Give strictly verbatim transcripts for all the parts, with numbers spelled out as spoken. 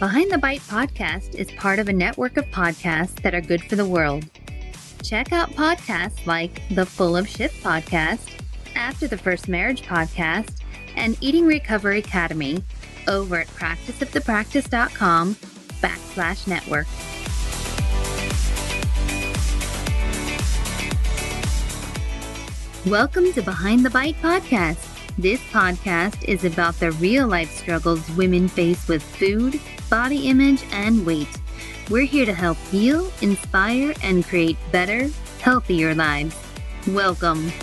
Behind the Bite podcast is part of a network of podcasts that are good for the world. Check out podcasts like the Full of Shit podcast, After the First Marriage podcast, and Eating Recovery Academy over at practiceofthepractice.com backslash network. Welcome to Behind the Bite podcast. This podcast is about the real-life struggles women face with food, body image, and weight. We're here to help heal, inspire, and create better, healthier lives. Welcome.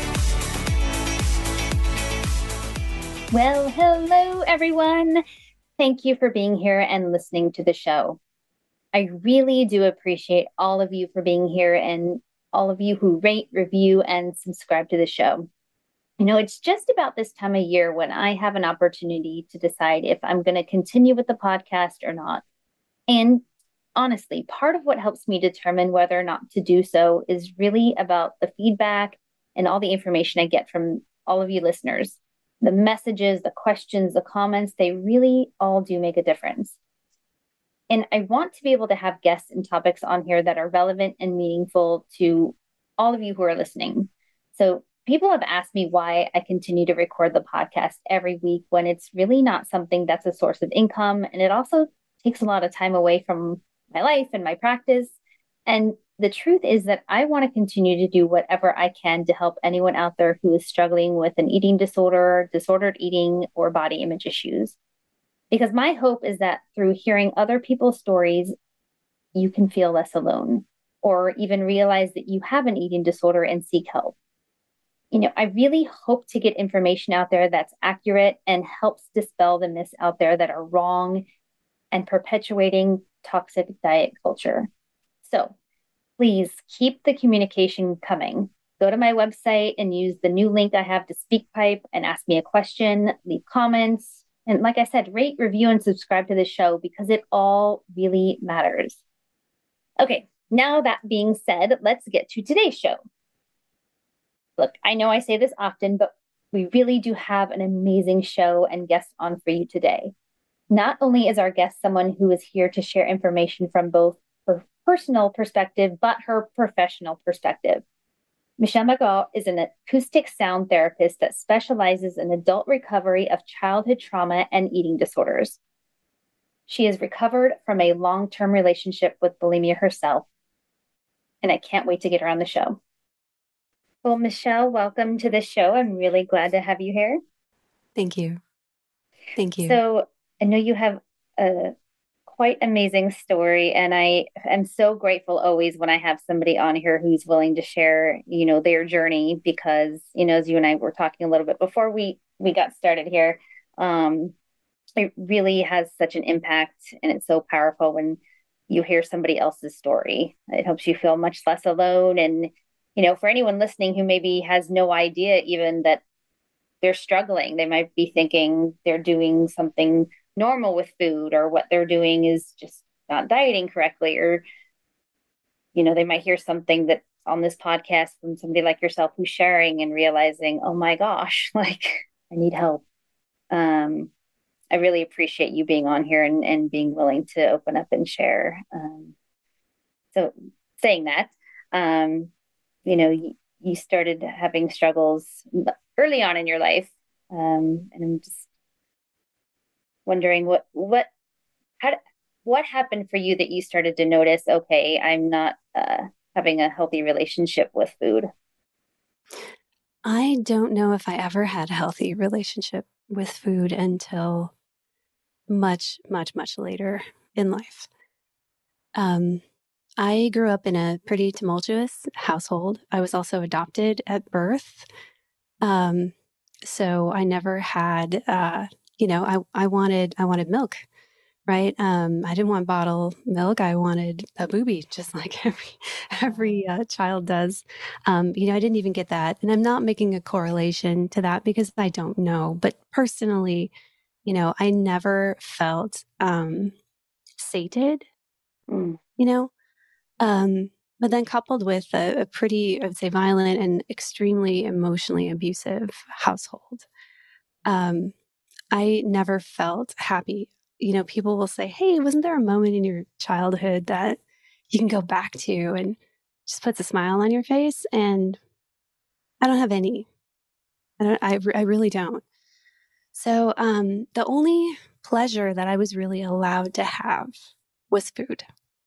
Well, hello, everyone. Thank you for being here and listening to the show. I really do appreciate all of you for being here and all of you who rate, review, and subscribe to the show. You know, it's just about this time of year when I have an opportunity to decide if I'm going to continue with the podcast or not. And honestly, part of what helps me determine whether or not to do so is really about the feedback and all the information I get from all of you listeners. The messages, the questions, the comments, they really all do make a difference. And I want to be able to have guests and topics on here that are relevant and meaningful to all of you who are listening. So people have asked me why I continue to record the podcast every week when it's really not something that's a source of income. And it also takes a lot of time away from my life and my practice. And the truth is that I want to continue to do whatever I can to help anyone out there who is struggling with an eating disorder, disordered eating, or body image issues. Because my hope is that through hearing other people's stories, you can feel less alone, or even realize that you have an eating disorder and seek help. You know, I really hope to get information out there that's accurate and helps dispel the myths out there that are wrong and perpetuating toxic diet culture. So please keep the communication coming. Go to my website and use the new link I have to SpeakPipe and ask me a question, leave comments. And like I said, rate, review, and subscribe to the show because it all really matters. Okay, now that being said, let's get to today's show. Look, I know I say this often, but we really do have an amazing show and guest on for you today. Not only is our guest someone who is here to share information from both her personal perspective, but her professional perspective. Michelle McGaw is an acoustic sound therapist that specializes in adult recovery of childhood trauma and eating disorders. She has recovered from a long-term relationship with bulimia herself, and I can't wait to get her on the show. Well, Michelle, welcome to the show. I'm really glad to have you here. Thank you. Thank you. So I know you have a quite amazing story, and I am so grateful always when I have somebody on here who's willing to share, you know, their journey because, you know, as you and I were talking a little bit before we, we got started here, um, it really has such an impact and it's so powerful when you hear somebody else's story. It helps you feel much less alone. And you know, for anyone listening who maybe has no idea even that they're struggling, they might be thinking they're doing something normal with food or what they're doing is just not dieting correctly. Or, you know, they might hear something that's on this podcast from somebody like yourself who's sharing and realizing, oh my gosh, like I need help. Um, I really appreciate you being on here and, and being willing to open up and share. Um, so saying that, um, you know, you, you started having struggles early on in your life. Um, and I'm just wondering what, what, how, what happened for you that you started to notice, okay, I'm not uh, having a healthy relationship with food? I don't know if I ever had a healthy relationship with food until much, much, much later in life. Um, I grew up in a pretty tumultuous household. I was also adopted at birth. Um, so I never had, uh, you know, I, I wanted, I wanted milk, right? Um, I didn't want bottle milk. I wanted a boobie, just like every, every uh, child does. Um, you know, I didn't even get that. And I'm not making a correlation to that because I don't know. But personally, you know, I never felt um, sated, Mm. you know, um, but then coupled with a, a pretty, I would say, violent and extremely emotionally abusive household. Um, I never felt happy. you know, people will say, hey, wasn't there a moment in your childhood that you can go back to and just puts a smile on your face? And I don't have any. I don't, I, I really don't. So um, the only pleasure that I was really allowed to have was food.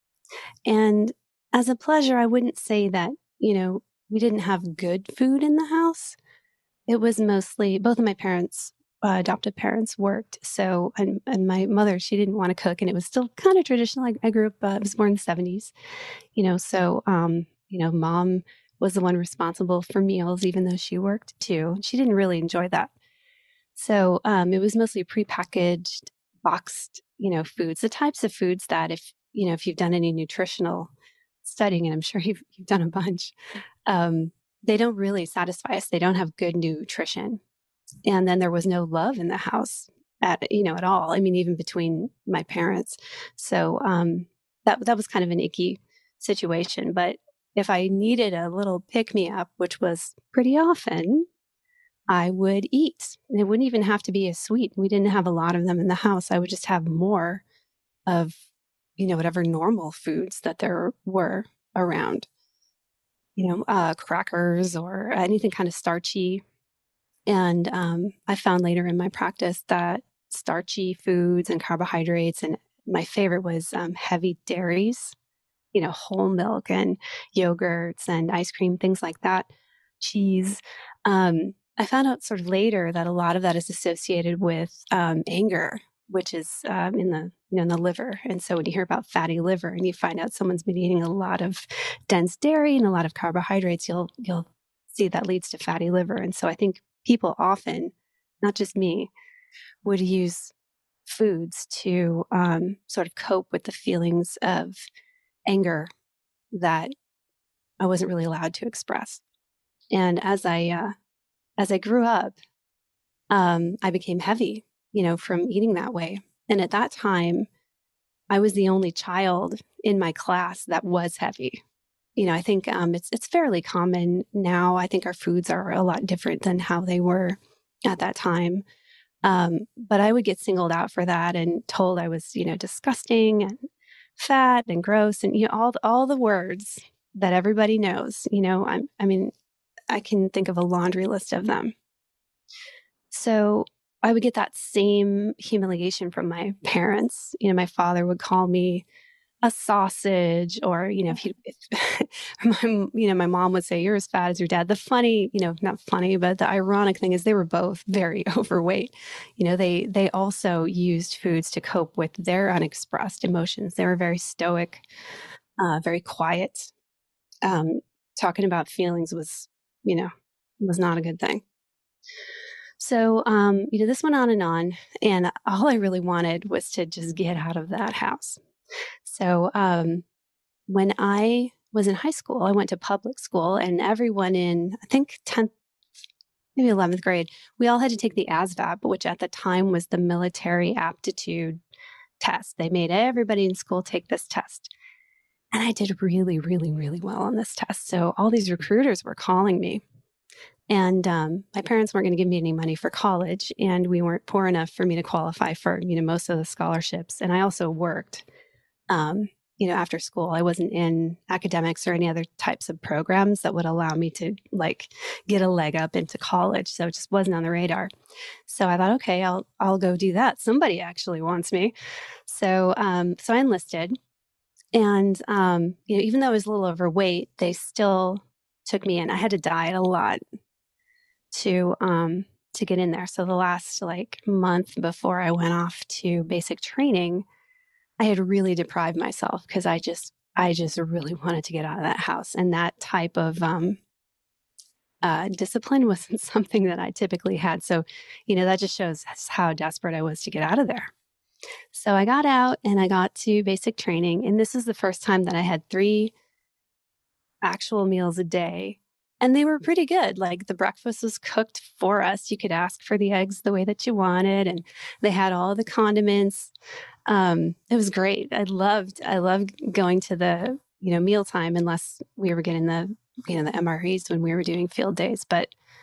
And as a pleasure, I wouldn't say that, you know, we didn't have good food in the house. It was mostly both of my parents, uh, adoptive parents, worked. So, and, and my mother, she didn't want to cook, and it was still kind of traditional. I, I grew up, uh, I was born in the seventies, you know, so, um, you know, mom was the one responsible for meals, even though she worked too. She didn't really enjoy that. So, um, it was mostly prepackaged, boxed, you know, foods, the types of foods that if, you know, if you've done any nutritional studying, and I'm sure you've, you've done a bunch, um, they don't really satisfy us. They don't have good nutrition. And then there was no love in the house at, you know, at all. I mean, even between my parents. So, um, that, that was kind of an icky situation. But if I needed a little pick me up, which was pretty often, I would eat. And it wouldn't even have to be a sweet. We didn't have a lot of them in the house. I would just have more of, you know, whatever normal foods that there were around, you know, uh, crackers or anything kind of starchy. And um, I found later in my practice that starchy foods and carbohydrates, and my favorite was um, heavy dairies, you know, whole milk and yogurts and ice cream, things like that, cheese. Um, I found out sort of later that a lot of that is associated with um, anger, which is um, in the you know in the liver. And so when you hear about fatty liver and you find out someone's been eating a lot of dense dairy and a lot of carbohydrates, you'll you'll see that leads to fatty liver. And so I think people often, not just me, would use foods to um, sort of cope with the feelings of anger that I wasn't really allowed to express. And as I uh, as I grew up, um, I became heavy, you know, from eating that way. And at that time, I was the only child in my class that was heavy. You know, I think um, it's it's fairly common now. I think our foods are a lot different than how they were at that time. Um, but I would get singled out for that and told I was, you know, disgusting and fat and gross and you know all all the words that everybody knows. You know, I'm I mean, I can think of a laundry list of them. So I would get that same humiliation from my parents. You know, my father would call me a sausage, or you know, if, he, if my you know my mom would say you're as fat as your dad. The funny, you know, not funny, but the ironic thing is they were both very overweight. You know, they they also used foods to cope with their unexpressed emotions. They were very stoic, uh, very quiet. Um, talking about feelings was, you know, was not a good thing. So, um, you know, this went on and on, and all I really wanted was to just get out of that house. So, um, when I was in high school, I went to public school, and everyone in, I think, tenth, maybe eleventh grade, we all had to take the ASVAB, which at the time was the military aptitude test. They made everybody in school take this test. And I did really, really, really well on this test. So all these recruiters were calling me. And um, my parents weren't going to give me any money for college, and we weren't poor enough for me to qualify for, you know, most of the scholarships. And I also worked, um, you know, after school. I wasn't in academics or any other types of programs that would allow me to like get a leg up into college. So it just wasn't on the radar. So I thought, okay, I'll I'll go do that. Somebody actually wants me. So um, so I enlisted, and um, you know, even though I was a little overweight, they still took me in. I had to diet a lot to um to get in there. So the last like month before I went off to basic training, I had really deprived myself because I just I just really wanted to get out of that house. And that type of um uh, discipline wasn't something that I typically had. So, you know, that just shows how desperate I was to get out of there. So I got out and I got to basic training. And this is the first time that I had three actual meals a day. And they were pretty good. Like the breakfast was cooked for us. You could ask for the eggs the way that you wanted. And they had all the condiments. Um, it was great. I loved, I loved going to the, you know, mealtime, unless we were getting the, you know, the M R Es when we were doing field days. But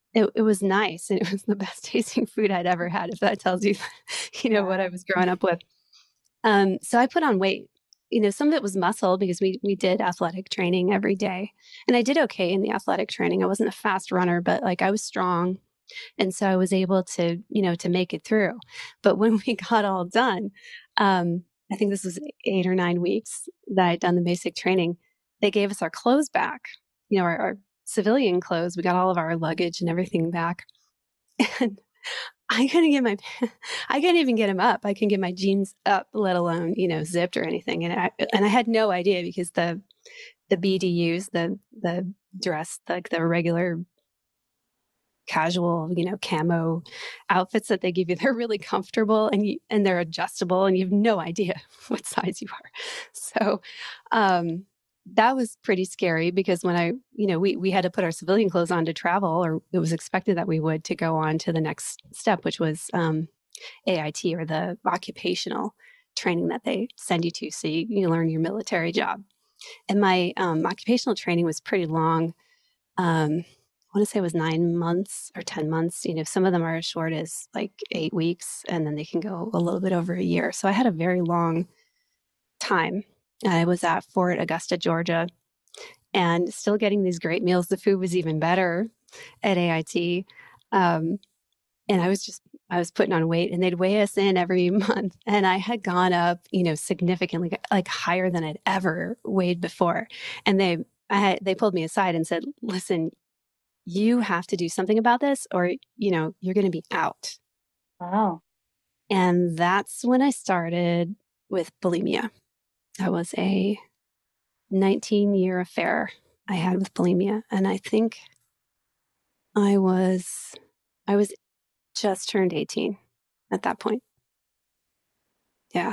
it, it was nice. And it was the best tasting food I'd ever had, if that tells you, you know, what I Wow. was growing up with. Um, so I put on weight. You know, some of it was muscle because we we did athletic training every day. And I did okay in the athletic training. I wasn't a fast runner, but like I was strong. And so I was able to, you know, to make it through. But when we got all done, um, I think this was eight or nine weeks that I'd done the basic training, they gave us our clothes back, you know, our, our civilian clothes. We got all of our luggage and everything back. And I couldn't get my, I couldn't even get them up. I couldn't get my jeans up, let alone, you know, zipped or anything. And I, and I had no idea because the, the B D Us, the, the dress, like the regular casual, you know, camo outfits that they give you, they're really comfortable and you, and they're adjustable and you have no idea what size you are. So, um, that was pretty scary because when I, you know, we, we had to put our civilian clothes on to travel, or it was expected that we would to go on to the next step, which was, um, A I T, or the occupational training that they send you to. So you, you learn your military job. And my, um, occupational training was pretty long. Um, I want to say it was nine months or ten months. You know, some of them are as short as like eight weeks, and then they can go a little bit over a year. So I had a very long time. I was at Fort Augusta, Georgia, and still getting these great meals. The food was even better at A I T. Um, and I was just, I was putting on weight, and they'd weigh us in every month. And I had gone up, you know, significantly, like higher than I'd ever weighed before. And they, I had, they pulled me aside and said, listen, you have to do something about this, or, you know, you're going to be out. Wow. And that's when I started with bulimia. That was a nineteen year affair I had with bulimia. And I think I was, I was just turned eighteen at that point. Yeah.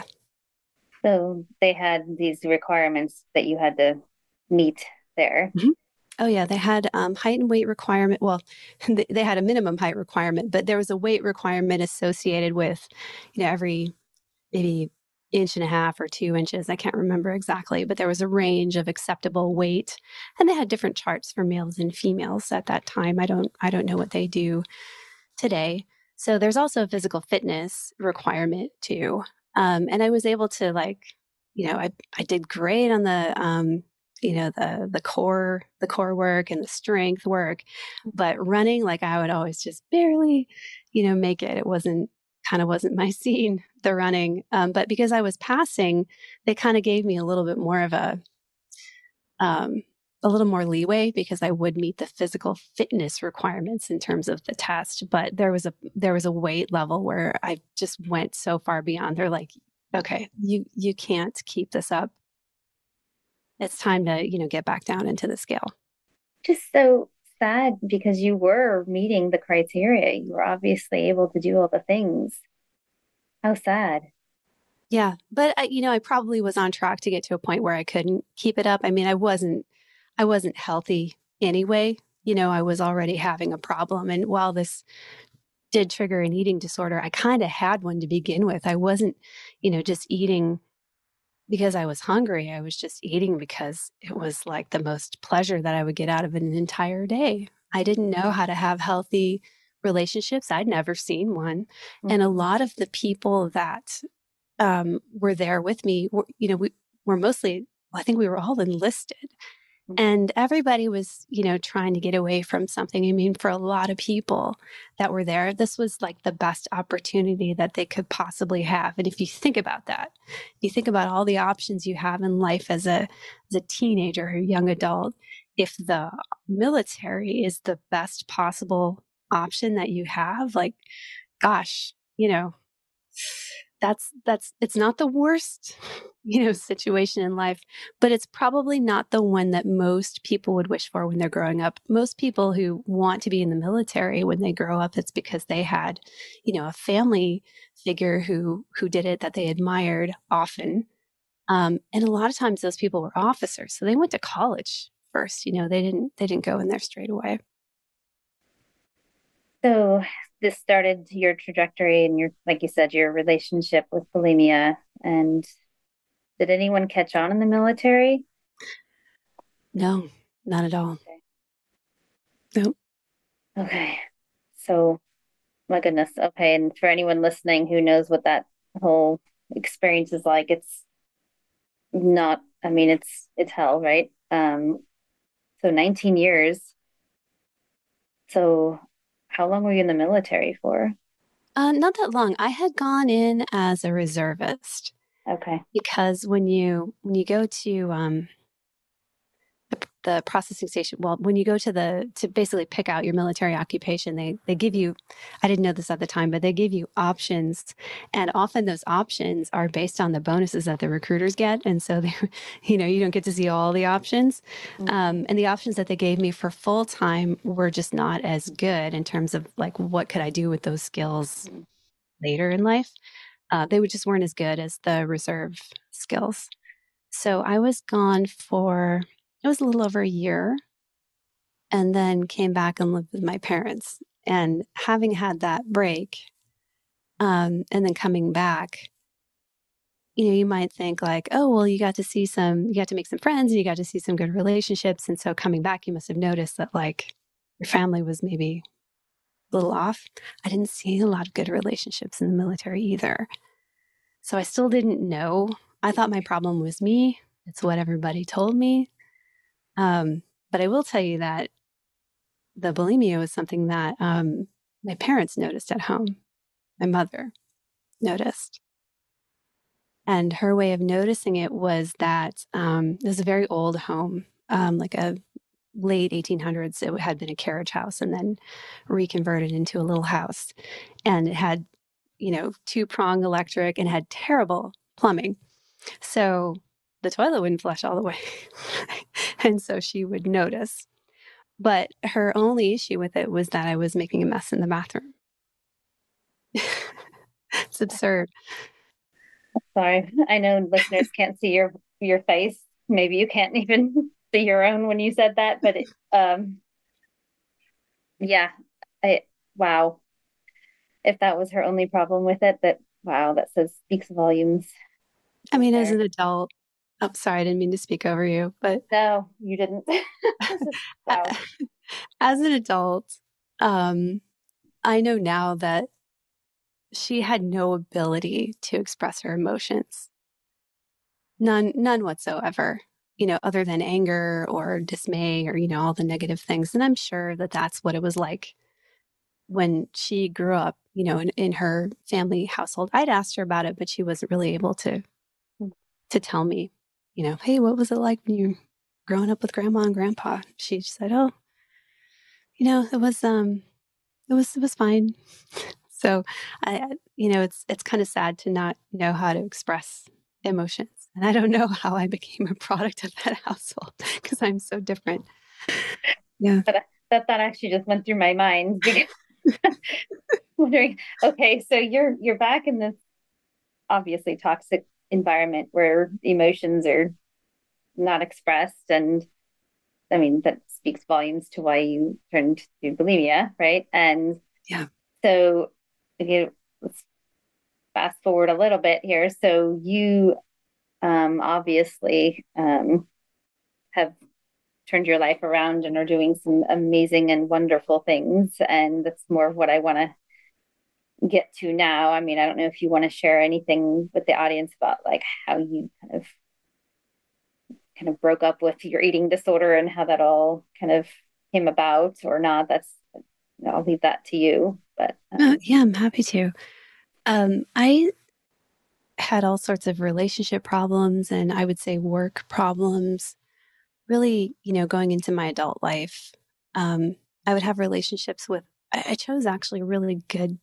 So they had these requirements that you had to meet there. Mhm. Oh yeah, they had um, height and weight requirement. Well, they, they had a minimum height requirement, but there was a weight requirement associated with, you know, every maybe inch and a half or two inches. I can't remember exactly, but there was a range of acceptable weight, and they had different charts for males and females at that time. I don't, I don't know what they do today. So there's also a physical fitness requirement too. Um, and I was able to like, you know, I, I did great on the, um, you know, the, the core, the core work and the strength work, but running, like I would always just barely, you know, make it. It wasn't kind of wasn't my scene, the running. Um, but because I was passing, they kind of gave me a little bit more of a, um, a little more leeway because I would meet the physical fitness requirements in terms of the test. But there was a there was a weight level where I just went so far beyond. They're like, okay, you you can't keep this up. It's time to, you know, get back down into the scale. Just so sad because you were meeting the criteria. You were obviously able to do all the things. How sad. Yeah, but I, you know, I probably was on track to get to a point where I couldn't keep it up. I mean, I wasn't I wasn't healthy anyway. You know, I was already having a problem, and while this did trigger an eating disorder, I kind of had one to begin with. I wasn't, you know, just eating because I was hungry. I was just eating because it was like the most pleasure that I would get out of an entire day. I didn't know how to have healthy relationships. I'd never seen one. And a Mhm. lot of the people that um, were there with me were, you know, we were mostly, I think we were all enlisted. And everybody was, you know, trying to get away from something. I mean, for a lot of people that were there, this was like the best opportunity that they could possibly have. And if you think about that, you think about all the options you have in life as a as a teenager or young adult, if the military is the best possible option that you have, like, gosh, you know, that's that's it's not the worst, you know, situation in life, but it's probably not the one that most people would wish for when they're growing up. Most people who want to be in the military when they grow up, it's because they had, you know, a family figure who who did it that they admired often. Um, and a lot of times those people were officers, so they went to college first. You know, they didn't they didn't go in there straight away. So this started your trajectory and your, like you said, your relationship with bulimia. And did anyone catch on in the military? No, not at all. Okay. No. Okay. So, my goodness. Okay. And for anyone listening who knows what that whole experience is like, it's not, I mean, it's it's hell, right? Um, so nineteen years. So, how long were you in the military for? Uh, not that long. I had gone in as a reservist Okay. because when you when you go to um, the, the processing station, well, when you go to the to basically pick out your military occupation, they they give you, I didn't know this at the time, but they give you options, and often those options are based on the bonuses that the recruiters get, and so they, you know, you don't get to see all the options, um, and the options that they gave me for full time were just not as good in terms of like what could I do with those skills later in life. Uh, they just weren't as good as the reserve skills. So I was gone for, it was a little over a year and then came back and lived with my parents. And having had that break, um, and then coming back, you know, you might think like, oh, well, you got to see some, you got to make some friends and you got to see some good relationships. And so coming back, you must have noticed that like your family was maybe a little off. I didn't see a lot of good relationships in the military either. So I still didn't know. I thought my problem was me. It's what everybody told me. Um, but I will tell you that the bulimia was something that um, my parents noticed at home. My mother noticed. And her way of noticing it was that um, it was a very old home, um, like a late eighteen hundreds. It had been a carriage house and then reconverted into a little house. And it had, you know, two prong electric and had terrible plumbing. So the toilet wouldn't flush all the way. And so she would notice. But her only issue with it was that I was making a mess in the bathroom. It's absurd. Sorry. I know listeners can't see your your face. Maybe you can't even see your own when you said that, but it, um yeah, I wow. If that was her only problem with it, that wow, that says speaks volumes I right mean, as there. an adult, I'm sorry, I didn't mean to speak over you, but No, you didn't. Wow. as an adult, um, I know now that she had no ability to express her emotions. None, none whatsoever, you know, other than anger or dismay or, you know, all the negative things. And I'm sure that that's what it was like when she grew up, you know, in, in her family household. I'd asked her about it, but she wasn't really able to to tell me, you know, hey, what was it like when you were growing up with grandma and grandpa? She said, oh, you know, it was um it was it was fine. So I I- you know, it's it's kind of sad to not know how to express emotions. And I don't know how I became a product of that household because I'm so different. Yeah. But that that actually just went through my mind because wondering, okay, so you're you're back in this obviously toxic environment where emotions are not expressed, and I mean that speaks volumes to why you turned to bulimia, right? And Yeah. so you let's fast forward a little bit here. So you um obviously um have turned your life around and are doing some amazing and wonderful things, and that's more of what I want to get to now. I mean, I don't know if you want to share anything with the audience about like how you kind of kind of broke up with your eating disorder and how that all kind of came about or not. That's I'll leave that to you. But Uh, um, yeah, I'm happy to. Um, I had all sorts of relationship problems and I would say work problems. Really, you know, going into my adult life, um, I would have relationships with, I, I chose actually a really good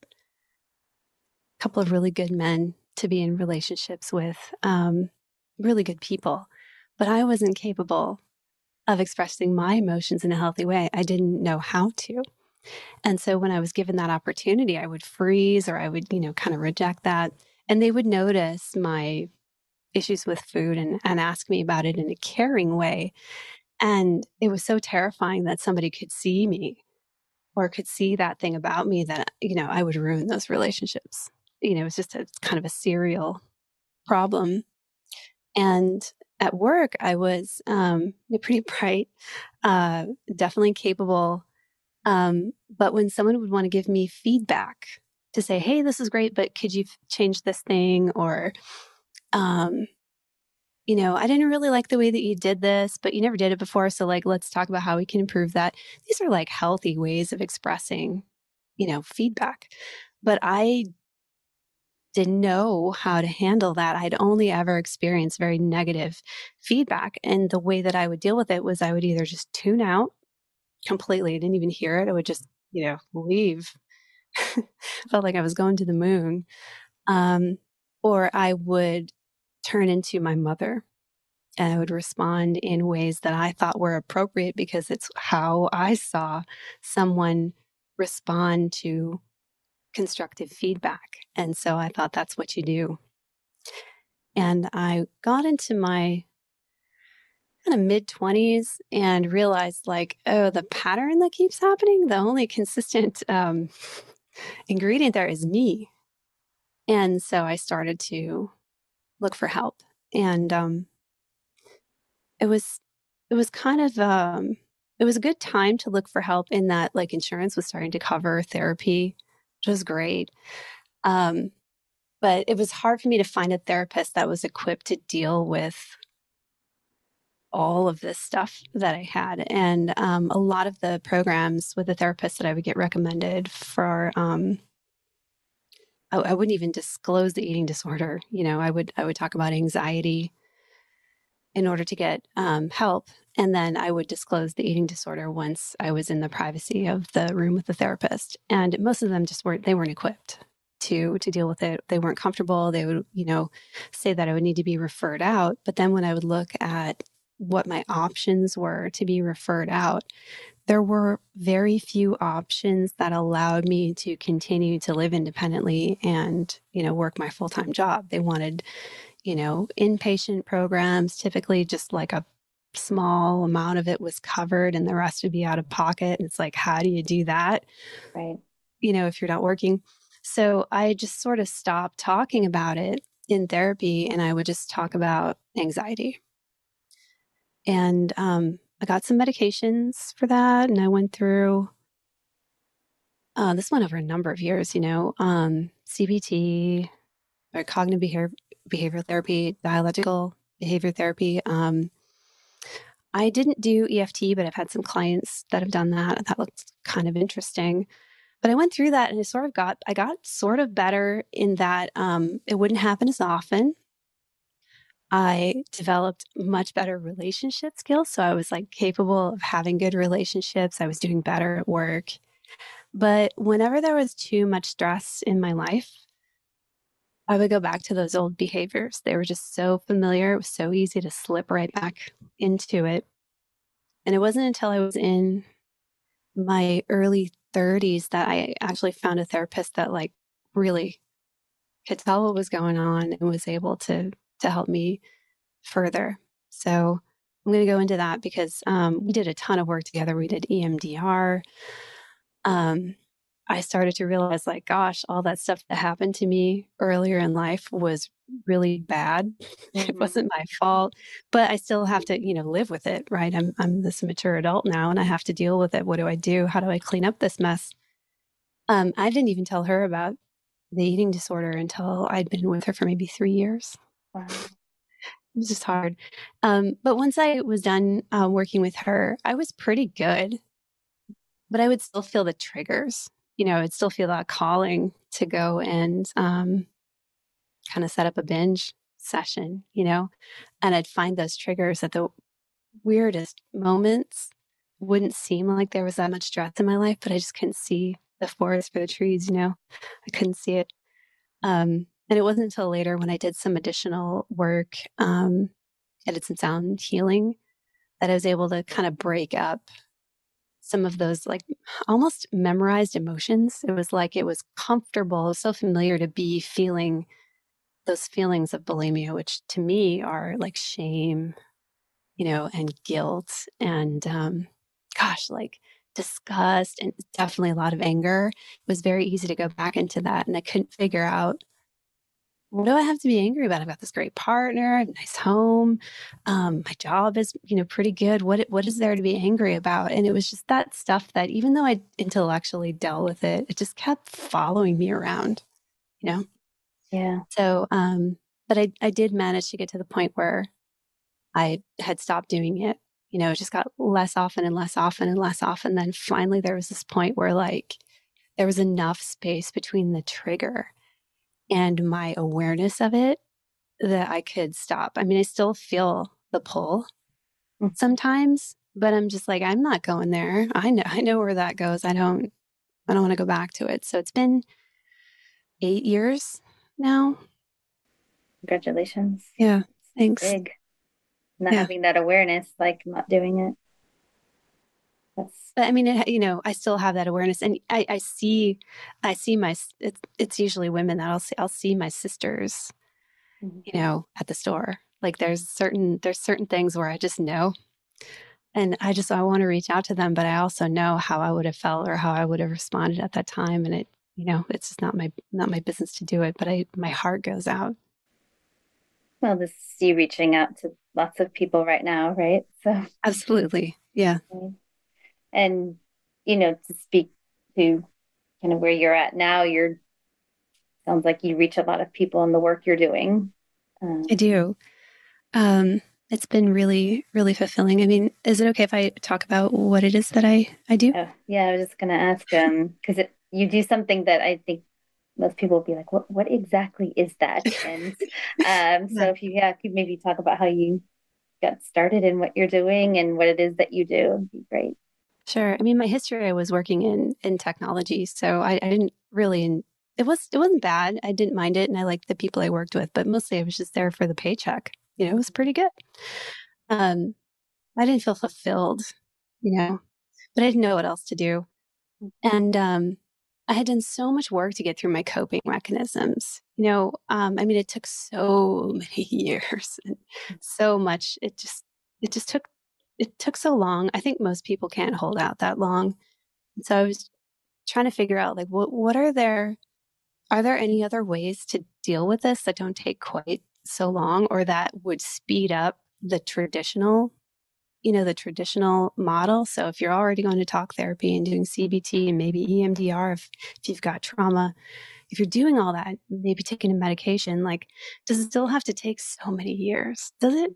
couple of really good men to be in relationships with, um, really good people. But I wasn't capable of expressing my emotions in a healthy way. I didn't know how to. And so when I was given that opportunity, I would freeze or I would, you know, kind of reject that. And they would notice my issues with food and, and ask me about it in a caring way. And it was so terrifying that somebody could see me or could see that thing about me that, you know, I would ruin those relationships. You know, it was just a kind of a serial problem. And at work, I was um, pretty bright, uh, definitely capable, Um, but when someone would want to give me feedback to say, hey, this is great, but could you change this thing? Or, um, you know, I didn't really like the way that you did this, but you never did it before. So, like, let's talk about how we can improve that. These are like healthy ways of expressing, you know, feedback. But I didn't know how to handle that. I'd only ever experienced very negative feedback. And the way that I would deal with it was I would either just tune out completely. I didn't even hear it. I would just, you know, leave. Felt like I was going to the moon. Um, or I would turn into my mother and I would respond in ways that I thought were appropriate because it's how I saw someone respond to constructive feedback. And so I thought that's what you do. And I got into my kind of mid twenties and realized, like, oh, the pattern that keeps happening, the only consistent um, ingredient there is me. And so I started to look for help. And um, it was it was kind of um, it was a good time to look for help in that, like, insurance was starting to cover therapy, which was great. Um, but it was hard for me to find a therapist that was equipped to deal with all of this stuff that I had. And um, a lot of the programs with the therapist that I would get recommended for, um, I, I wouldn't even disclose the eating disorder. You know, I would I would talk about anxiety in order to get um, help, and then I would disclose the eating disorder once I was in the privacy of the room with the therapist. And most of them just weren't they weren't equipped to to deal with it. They weren't comfortable. They would, you know, say that I would need to be referred out. But then when I would look at what my options were to be referred out, there were very few options that allowed me to continue to live independently and, you know, work my full-time job. They wanted, you know, inpatient programs, typically just like a small amount of it was covered and the rest would be out of pocket. And it's like, how do you do that? Right. You know, if you're not working. So I just sort of stopped talking about it in therapy and I would just talk about anxiety. And um, I got some medications for that. And I went through, uh, this went over a number of years, you know, um, C B T, or cognitive behavior, behavioral therapy, dialectical behavior therapy. Um, I didn't do E F T, but I've had some clients that have done that. And that looks kind of interesting. But I went through that and I sort of got, I got sort of better in that um, it wouldn't happen as often. I developed much better relationship skills. So I was like capable of having good relationships. I was doing better at work. But whenever there was too much stress in my life, I would go back to those old behaviors. They were just so familiar. It was so easy to slip right back into it. And it wasn't until I was in my early thirties that I actually found a therapist that, like, really could tell what was going on and was able to to help me further. So I'm going to go into that because um, we did a ton of work together. We did E M D R. Um, I started to realize, like, gosh, all that stuff that happened to me earlier in life was really bad. Mm-hmm. It wasn't my fault, but I still have to, you know, live with it, right? I'm I'm this mature adult now, and I have to deal with it. What do I do? How do I clean up this mess? Um, I didn't even tell her about the eating disorder until I'd been with her for maybe three years. Wow. It was just hard. Um, but once I was done uh, working with her, I was pretty good, but I would still feel the triggers. You know, I'd still feel that calling to go and um, kind of set up a binge session, you know, and I'd find those triggers at the weirdest moments. Wouldn't seem like there was that much stress in my life, but I just couldn't see the forest for the trees, you know, I couldn't see it. Um, and it wasn't until later when I did some additional work, um, I did some sound healing, that I was able to kind of break up some of those, like, almost memorized emotions. It was like it was comfortable, it was so familiar to be feeling those feelings of bulimia, which to me are like shame, you know, and guilt and, um, gosh, like disgust and definitely a lot of anger. It was very easy to go back into that. And I couldn't figure out what do I have to be angry about? I've got this great partner, I have a nice home. Um, my job is, you know, pretty good. What, what is there to be angry about? And it was just that stuff that even though I intellectually dealt with it, it just kept following me around, you know? Yeah. So, um, but I, I did manage to get to the point where I had stopped doing it. You know, it just got less often and less often and less often. Then finally there was this point where like there was enough space between the trigger and my awareness of it that I could stop. I mean, I still feel the pull Mm. sometimes, but I'm just like, I'm not going there. I know, I know where that goes. I don't, I don't want to go back to it. So it's been eight years now. Congratulations. Yeah. Thanks. Big. Not Yeah. having that awareness, like not doing it. That's But I mean, it, you know, I still have that awareness, and I, I see, I see my. It's it's usually women that I'll see. I'll see my sisters, mhm. you know, at the store. Like there's certain there's certain things where I just know, and I just I want to reach out to them, but I also know how I would have felt or how I would have responded at that time, and it, you know, it's just not my not my business to do it. But I my heart goes out. Well, this is you reaching out to lots of people right now, right? So, Absolutely, yeah, and you know, to speak to kind of where you're at now, you're sounds like you reach a lot of people in the work you're doing. I Um, do. Um, it's been really, really fulfilling. I mean, is it okay if I talk about what it is that I, I do? oh, yeah, I was just gonna ask, um, because it you do something that I think most people will be like, what what exactly is that? And um, Yeah. so if you yeah, could maybe talk about how you got started in what you're doing and what it is that you do, it'd be great. Sure. I mean, my history, I was working in in technology, so I, I didn't really. It was it wasn't bad. I didn't mind it, and I liked the people I worked with. But mostly, I was just there for the paycheck. You know, it was pretty good. Um, I didn't feel fulfilled, you know, but I didn't know what else to do. And um, I had done so much work to get through my coping mechanisms. You know, um, I mean, it took so many years and so much. It just, it just took, it took so long. I think most people can't hold out that long. And so I was trying to figure out, like, what, what are there, are there any other ways to deal with this that don't take quite so long or that would speed up the traditional you know, the traditional model. So if you're already going to talk therapy and doing C B T and maybe E M D R, if, if you've got trauma, if you're doing all that, maybe taking a medication, like, does it still have to take so many years? Does it?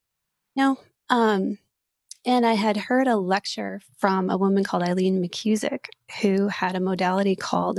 No. Um, and I had heard a lecture from a woman called Eileen McCusick, who had a modality called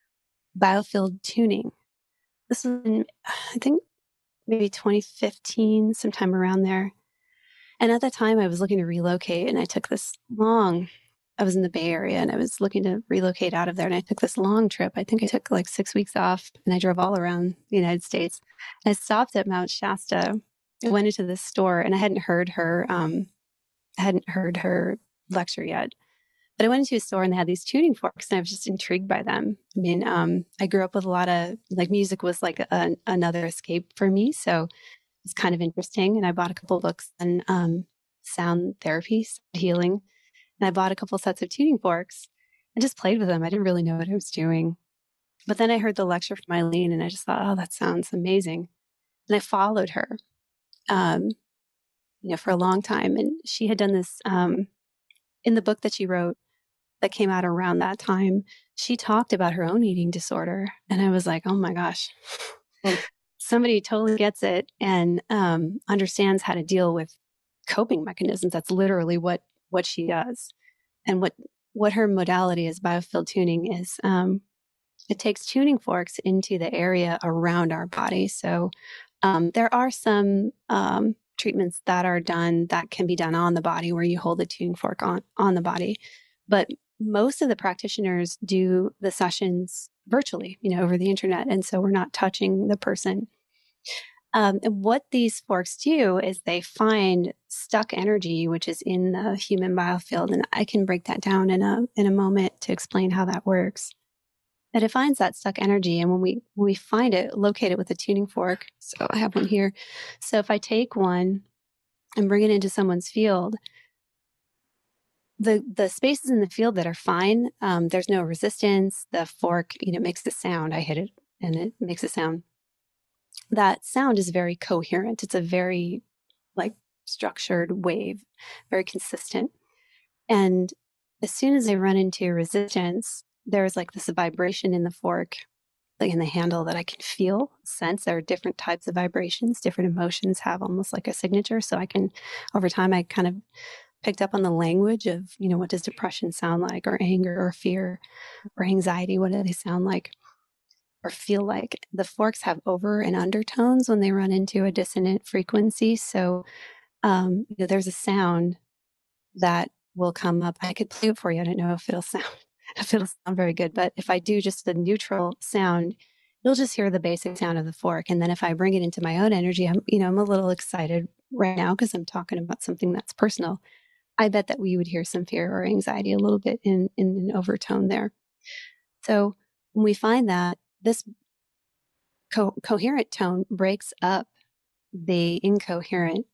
biofield tuning. This was in, I think, maybe twenty fifteen, sometime around there. And at that time, I was looking to relocate, and I took this long, I was in the Bay Area and I was looking to relocate out of there. And I took this long trip. I think I took like six weeks off and I drove all around the United States. And I stopped at Mount Shasta. I went into this store and I hadn't heard her, um, I hadn't heard her lecture yet. But I went into a store and they had these tuning forks and I was just intrigued by them. I mean, um, I grew up with a lot of like music was like a, another escape for me. So it's kind of interesting. And I bought a couple books on um, sound therapy, sound healing. And I bought a couple sets of tuning forks and just played with them. I didn't really know what I was doing. But then I heard the lecture from Eileen and I just thought, oh, that sounds amazing. And I followed her, um, you know, for a long time. And she had done this um, in the book that she wrote that came out around that time. She talked about her own eating disorder. And I was like, oh my gosh, Mm. somebody totally gets it and um, understands how to deal with coping mechanisms. That's literally what what she does, and what what her modality is. Biofield tuning is um, it takes tuning forks into the area around our body. So um, there are some um, treatments that are done that can be done on the body, where you hold the tuning fork on on the body, but most of the practitioners do the sessions virtually, you know, over the internet, and so we're not touching the person. Um, and what these forks do is they find stuck energy, which is in the human biofield, and I can break that down in a in a moment to explain how that works. That it finds that stuck energy, and when we when we find it, locate it with a tuning fork. So I have one here. So if I take one and bring it into someone's field, the the spaces in the field that are fine, um, there's no resistance. The fork, you know, makes the sound. I hit it, and it makes a sound. that sound is very coherent. It's a very like structured wave, very consistent. And as soon as I run into resistance, there's like this vibration in the fork, like in the handle that I can feel, sense. There are different types of vibrations, different emotions have almost like a signature. So I can, over time, I kind of picked up on the language of, you know, what does depression sound like, or anger, or fear, or anxiety? What do they sound like or feel like? The forks have over and undertones when they run into a dissonant frequency. So um, you know, there's a sound that will come up. I could play it for you. I don't know if it'll sound if it'll sound very good, but if I do just the neutral sound, you'll just hear the basic sound of the fork. And then if I bring it into my own energy, I'm you know I'm a little excited right now because I'm talking about something that's personal. I bet that we would hear some fear or anxiety a little bit in in an overtone there. So when we find that this co- coherent tone breaks up the incoherent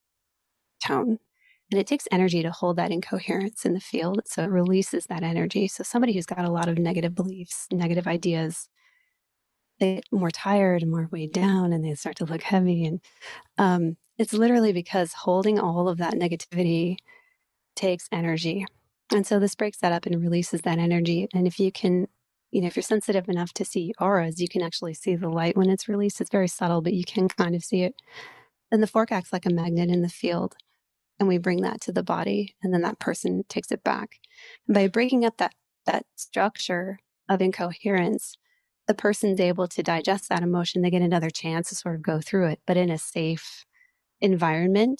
tone. And it takes energy to hold that incoherence in the field. So it releases that energy. So somebody who's got a lot of negative beliefs, negative ideas, they get more tired and more weighed down and they start to look heavy. And um, it's literally because holding all of that negativity takes energy. And so this breaks that up and releases that energy. And if you can, you know, if you're sensitive enough to see auras, you can actually see the light when it's released. It's very subtle, but you can kind of see it. And the fork acts like a magnet in the field. And we bring that to the body, and then that person takes it back. And by breaking up that that structure of incoherence, the person's able to digest that emotion. They get another chance to sort of go through it, but in a safe environment.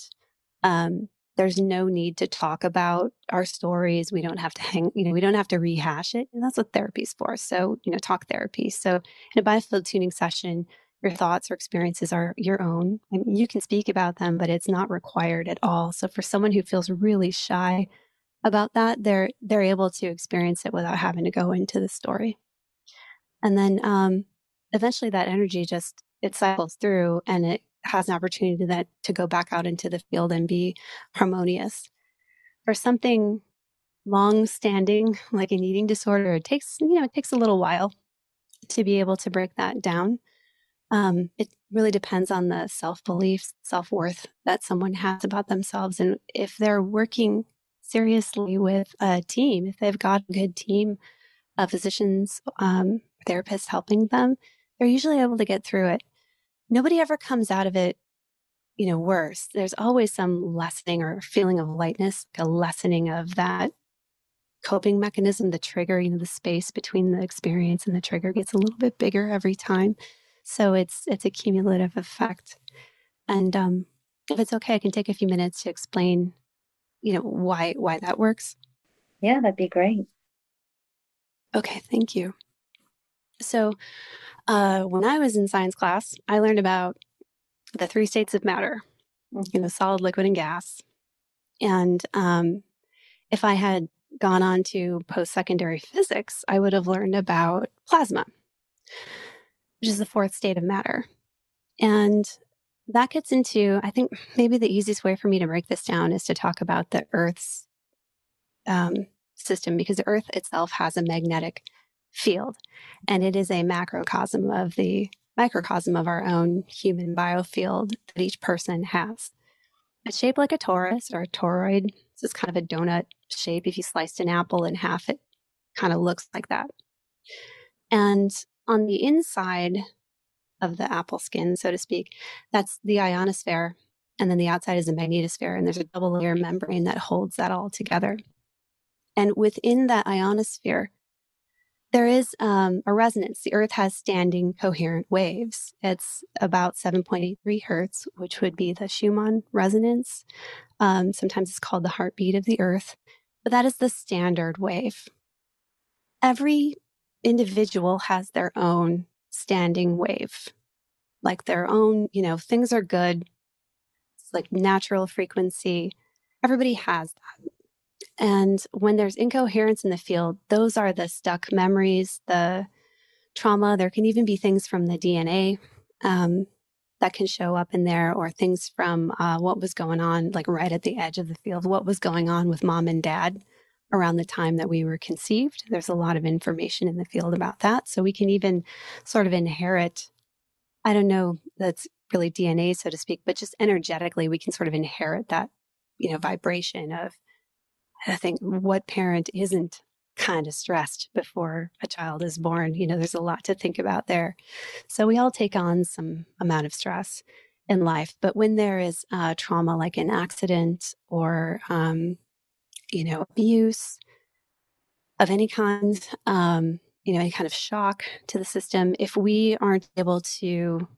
Um, there's no need to talk about our stories. We don't have to hang, you know, we don't have to rehash it. And that's what therapy's for. So, you know, talk therapy. So in a biofield tuning session, your thoughts or experiences are your own. I mean, you can speak about them, but it's not required at all. So for someone who feels really shy about that, they're they're able to experience it without having to go into the story. And then um, eventually that energy just it cycles through and it has an opportunity that to go back out into the field and be harmonious. For something long standing like an eating disorder, it takes, you know, it takes a little while to be able to break that down. Um, it really depends on the self beliefs, self worth that someone has about themselves. And if they're working seriously with a team, if they've got a good team of physicians, um, therapists helping them, they're usually able to get through it. Nobody ever comes out of it, you know, worse. There's always some lessening or feeling of lightness, a lessening of that coping mechanism, the trigger, you know, the space between the experience and the trigger gets a little bit bigger every time. So it's it's a cumulative effect. And um, if it's okay, I can take a few minutes to explain, you know, why why that works. Yeah, that'd be great. Okay, thank you. So uh, when I was in science class, I learned about the three states of matter, Mm-hmm. you know, solid, liquid, and gas. And um, if I had gone on to post-secondary physics, I would have learned about plasma, which is the fourth state of matter. And that gets into, I think maybe the easiest way for me to break this down is to talk about the Earth's um, system, because the Earth itself has a magnetic field, and it is a macrocosm of the microcosm of our own human biofield that each person has. It's shaped like a torus or a toroid. It's just kind of a donut shape. If you sliced an apple in half, it kind of looks like that. And on the inside of the apple skin, so to speak, that's the ionosphere. And then the outside is the magnetosphere. And there's a double layer membrane that holds that all together. And within that ionosphere, there is um, a resonance. The Earth has standing coherent waves. It's about seven point eight three hertz, which would be the Schumann resonance. Um, sometimes it's called the heartbeat of the Earth, but that is the standard wave. Every individual has their own standing wave, like their own, you know, things are good. It's like natural frequency. Everybody has that. And when there's incoherence in the field, those are the stuck memories, the trauma. There can even be things from the D N A um, that can show up in there, or things from uh, what was going on, like right at the edge of the field, what was going on with mom and dad around the time that we were conceived. There's a lot of information in the field about that. So we can even sort of inherit, I don't know that's really D N A, so to speak, but just energetically, we can sort of inherit that, you know, vibration of, I think, what parent isn't kind of stressed before a child is born? You know, there's a lot to think about there. So we all take on some amount of stress in life, but when there is uh, trauma like an accident or, um, you know, abuse of any kind, um, you know, any kind of shock to the system, if we aren't able to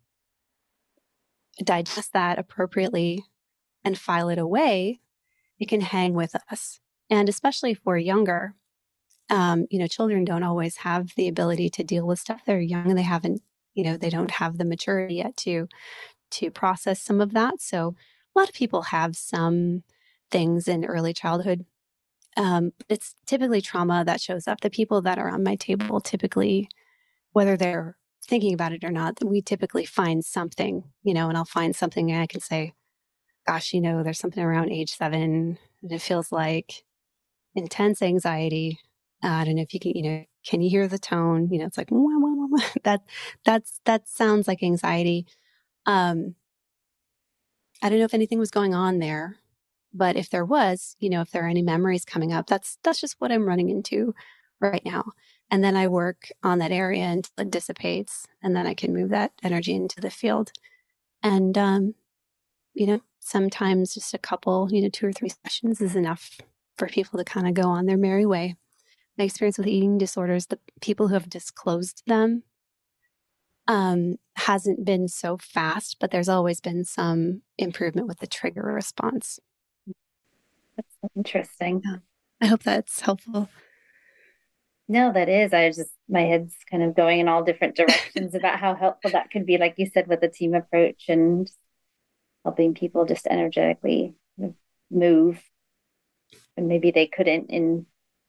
digest that appropriately and file it away, it can hang with us. And especially if we're younger, um, you know, children don't always have the ability to deal with stuff. They're young and they haven't, you know, they don't have the maturity yet to to process some of that. So a lot of people have some things in early childhood. Um, it's typically trauma that shows up. The people that are on my table typically, whether they're thinking about it or not, we typically find something, you know, and I'll find something and I can say, gosh, you know, there's something around age seven and it feels like intense anxiety. Uh, I don't know if you can, you know, can you hear the tone? You know, it's like, wah, wah, wah, wah. that, that's, that sounds like anxiety. Um, I don't know if anything was going on there, but if there was, you know, if there are any memories coming up, that's, that's just what I'm running into right now. And then I work on that area until it dissipates and then I can move that energy into the field. And, um, you know, sometimes just a couple, you know, two or three sessions is enough for people to kind of go on their merry way. My experience with eating disorders, the people who have disclosed them um, hasn't been so fast, but there's always been some improvement with the trigger response. That's interesting. Yeah. I hope that's helpful. No, that is. I was just, my head's kind of going in all different directions about how helpful that could be, like you said, with the team approach and helping people just energetically move. And maybe they couldn't in,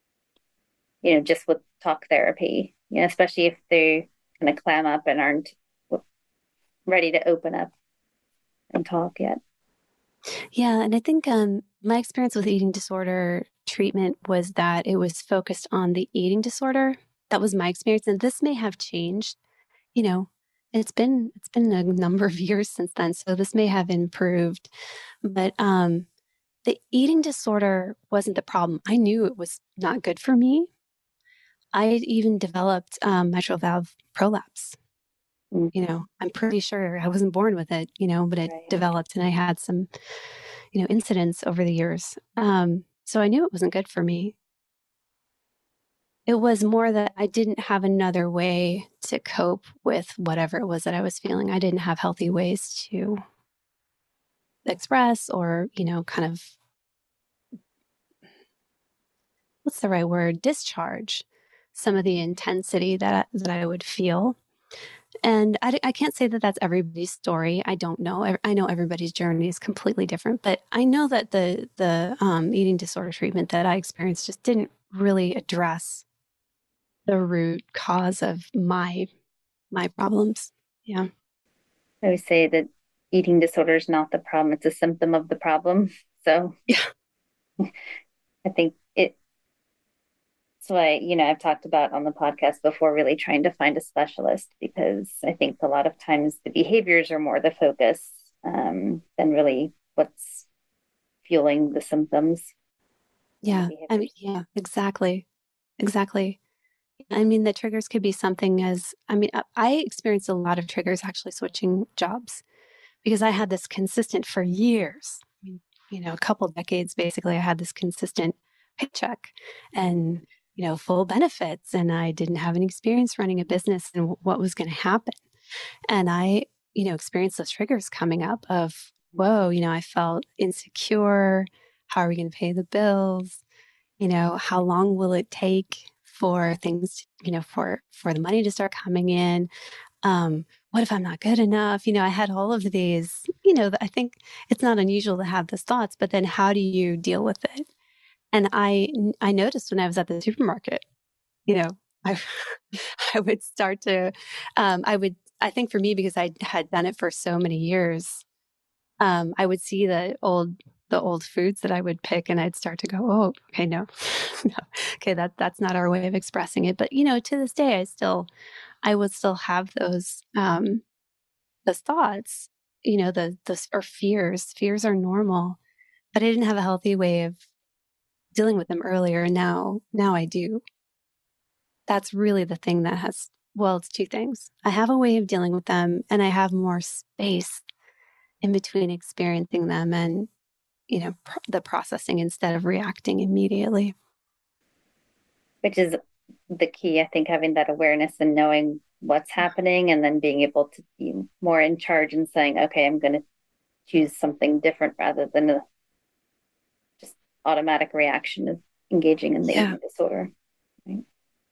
you know, just with talk therapy, you know, especially if they kind of clam up and aren't ready to open up and talk yet. Yeah. And I think um, my experience with eating disorder treatment was that it was focused on the eating disorder. That was my experience. And this may have changed, you know, it's been it's been a number of years since then. So this may have improved. But um the eating disorder wasn't the problem. I knew it was not good for me. I had even developed um, mitral valve prolapse. Mm. You know, I'm pretty sure I wasn't born with it, you know, but it Right. developed and I had some, you know, incidents over the years. Um, so I knew it wasn't good for me. It was more that I didn't have another way to cope with whatever it was that I was feeling. I didn't have healthy ways to express or, you know, kind of, what's the right word? Discharge some of the intensity that that I would feel. And I, I can't say that that's everybody's story. I don't know. I, I know everybody's journey is completely different, but I know that the the um, eating disorder treatment that I experienced just didn't really address the root cause of my my problems. Yeah. I always say that eating disorder is not the problem, it's a symptom of the problem. So Yeah. I think it, that's why, you know, I've talked about on the podcast before, really trying to find a specialist because I think a lot of times the behaviors are more the focus um, than really what's fueling the symptoms. Yeah. I mean, yeah, exactly. Exactly. I mean, the triggers could be something as, I mean, I I experienced a lot of triggers actually switching jobs because I had this consistent for years. I mean, you know, a couple decades basically, I had this consistent paycheck and, you know, full benefits, and I didn't have any experience running a business and what was going to happen. And I, you know, experienced those triggers coming up of, whoa, you know, I felt insecure. How are we going to pay the bills? You know, how long will it take for things, you know, for for the money to start coming in? Um, what if I'm not good enough? You know, I had all of these, you know, I think it's not unusual to have those thoughts, but then how do you deal with it? And I I noticed when I was at the supermarket, you know, I I would start to um I would I think for me because I had done it for so many years, um, I would see the old the old foods that I would pick and I'd start to go, oh, okay, no, no, okay, that that's not our way of expressing it. But you know, to this day, I still I would still have those um, those thoughts, you know, the, the, or fears, fears are normal, but I didn't have a healthy way of dealing with them earlier. And now, now I do. That's really the thing that has, well, it's two things. I have a way of dealing with them, and I have more space in between experiencing them and, you know, pr- the processing instead of reacting immediately. Which is the key, I think, having that awareness and knowing what's happening, and then being able to be more in charge and saying, okay, I'm going to choose something different rather than a just automatic reaction of engaging in the Yeah. eating disorder. Right?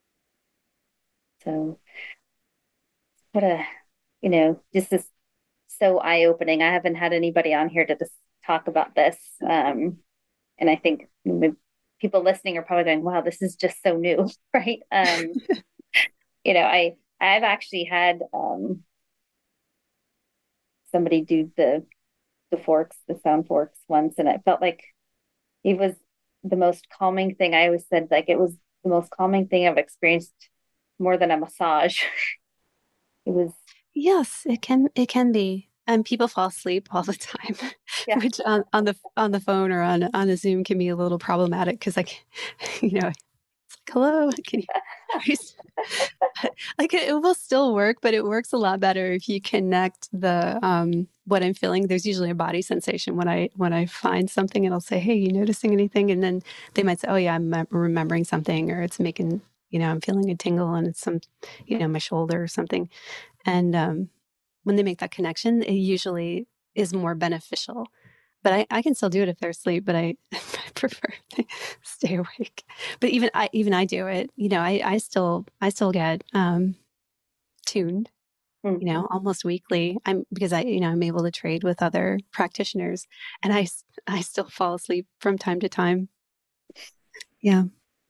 So what a, you know, this is so eye-opening. I haven't had anybody on here to just talk about this. Um, and I think people listening are probably going, wow, this is just so new, right? Um, you know, I, I've actually had um, somebody do the, the forks, the sound forks once, and I felt like it was the most calming thing. I always said, like, it was the most calming thing I've experienced, more than a massage. It was, Yes, it can, it can be. And people fall asleep all the time, yeah. which on, on the, on the phone or on, on a Zoom can be a little problematic. Cause like, you know, it's like, hello, can you, like it, it will still work, but it works a lot better if you connect the, um, what I'm feeling. There's usually a body sensation when I, when I find something, and I'll say, hey, you noticing anything? And then they might say, oh yeah, I'm remembering something, or it's making, you know, I'm feeling a tingle and it's some, you know, my shoulder or something. And, um, when they make that connection, it usually is more beneficial. But I, I can still do it if they're asleep, but I, I prefer to stay awake. But even I even I do it. You know, I, I still I still get um tuned, Mm-hmm. you know, almost weekly. I'm because I, you know, I'm able to trade with other practitioners, and I I still fall asleep from time to time. Yeah.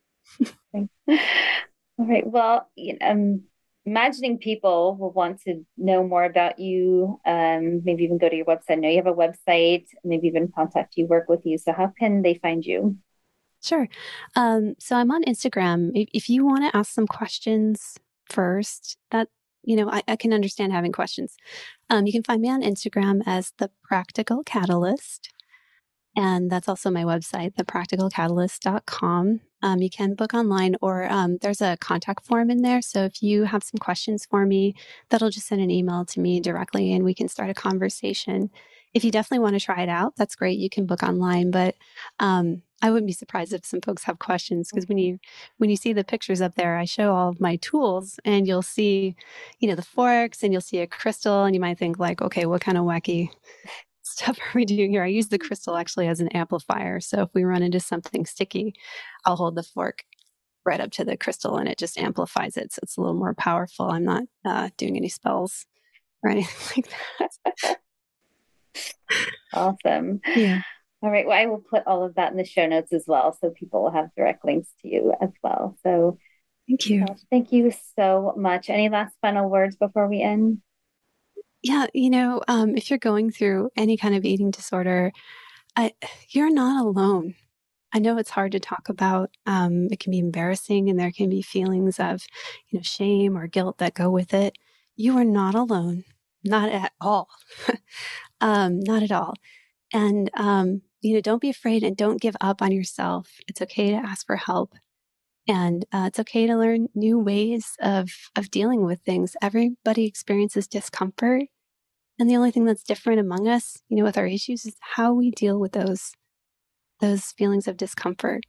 All right. Well, you know, um, imagining people will want to know more about you, um, maybe even go to your website. I know you have a website, maybe even contact you, work with you. So how can they find you? Sure. Um, so I'm on Instagram. If, if you want to ask some questions first, that, you know, I, I can understand having questions. Um, you can find me on Instagram as The Practical Catalyst. And that's also my website, the practical catalyst dot com. Um, you can book online, or um, there's a contact form in there. So if you have some questions for me, that'll just send an email to me directly and we can start a conversation. If you definitely want to try it out, that's great. You can book online, but um, I wouldn't be surprised if some folks have questions, because when you when you see the pictures up there, I show all of my tools, and you'll see, you know, the forks, and you'll see a crystal, and you might think like, okay, what kind of wacky stuff are we doing here? I use the crystal actually as an amplifier. So if we run into something sticky, I'll hold the fork right up to the crystal and it just amplifies it. So it's a little more powerful. I'm not uh, doing any spells or anything like that. Awesome. Yeah. All right. Well, I will put all of that in the show notes as well, so people will have direct links to you as well. So Thank you. gosh, thank you so much. Any last final words before we end? Yeah. You know, um, if you're going through any kind of eating disorder, I, you're not alone. I know it's hard to talk about. Um, it can be embarrassing, and there can be feelings of, you know, shame or guilt that go with it. You are not alone, not at all, um, not at all. And um, you know, don't be afraid and don't give up on yourself. It's okay to ask for help, and uh, it's okay to learn new ways of of dealing with things. Everybody experiences discomfort, and the only thing that's different among us, you know, with our issues, is how we deal with those those feelings of discomfort.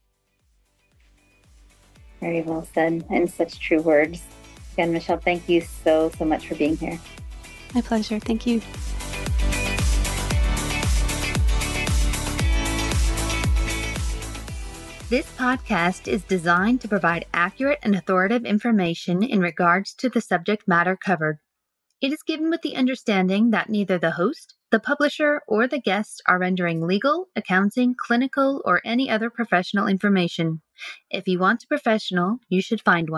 Very well said, and such true words. Again, Michelle, thank you so, so much for being here. My pleasure. Thank you. This podcast is designed to provide accurate and authoritative information in regards to the subject matter covered. It is given with the understanding that neither the host, the publisher, or the guest are rendering legal, accounting, clinical, or any other professional information. If you want a professional, you should find one.